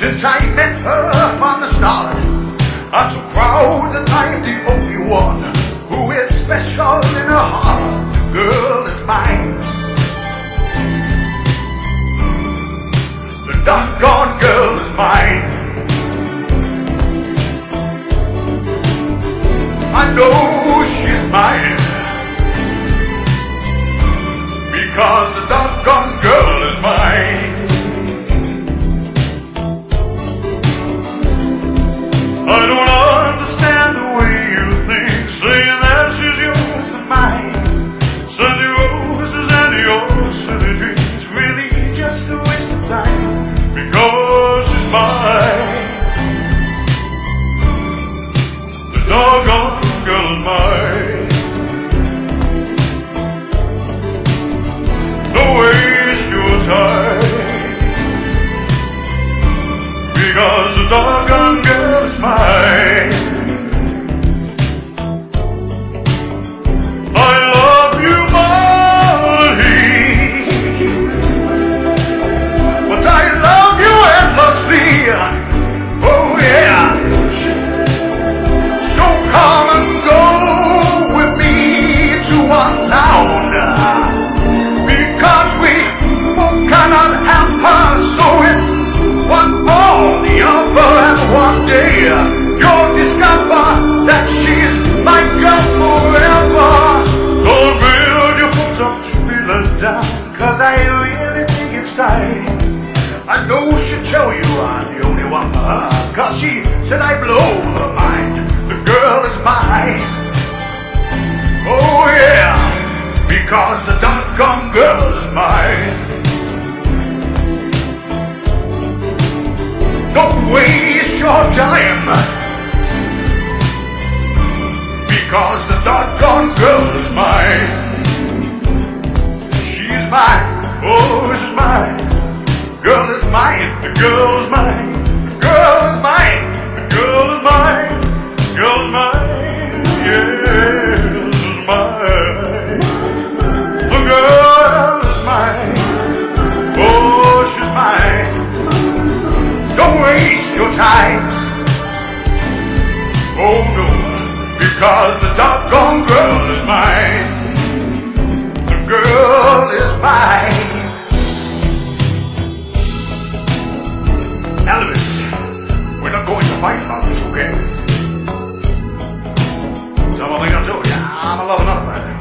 Since I met her from the start, I'm so proud that I'm the only one who is special in her heart. The girl is mine. The doggone girl is mine. I know she's mine, because the doggone girl is mine. I don't understand the way you think, saying that she's yours and mine. Sunny roses and your silly dreams, really just a waste of time, because she's mine. The doggone girl is mine. Don't waste your time, because the doggone girl is mine. I love you, Molly, but I love you endlessly. Oh yeah. So come and go with me to one town, because we both cannot have her. So it's one for the other, and one day you'll discover that she's my girl forever. Don't build your hopes up to be let down, cause I really think it's time. I know she'll tell you I'm the only one for her, cause she said I blow her mind. The girl is mine. Oh yeah, because the doggone girl is mine. Don't waste your time, because the doggone girl is mine. She's mine. Oh, she's mine. Girl is mine. The girl is mine. The girl is mine. The girl is mine. The girl is mine. Yes, is mine. The girl is mine. Oh, she's mine. Don't waste your time. Oh no, because the doggone girl is mine. The girl is mine. Elvis, we're not going to fight about this, okay? Something I told you, I'm a loving other.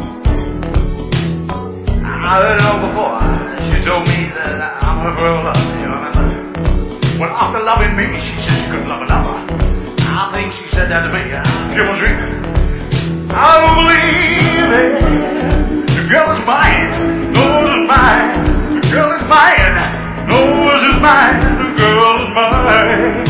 I heard it all before. She told me that I'm her forever love, you remember? Well, after loving me, she said she couldn't love another. I think she said that to me. She was dreaming. I don't believe it. The girl is mine. Yours is mine. The girl is mine. Yours is mine. The girl is mine.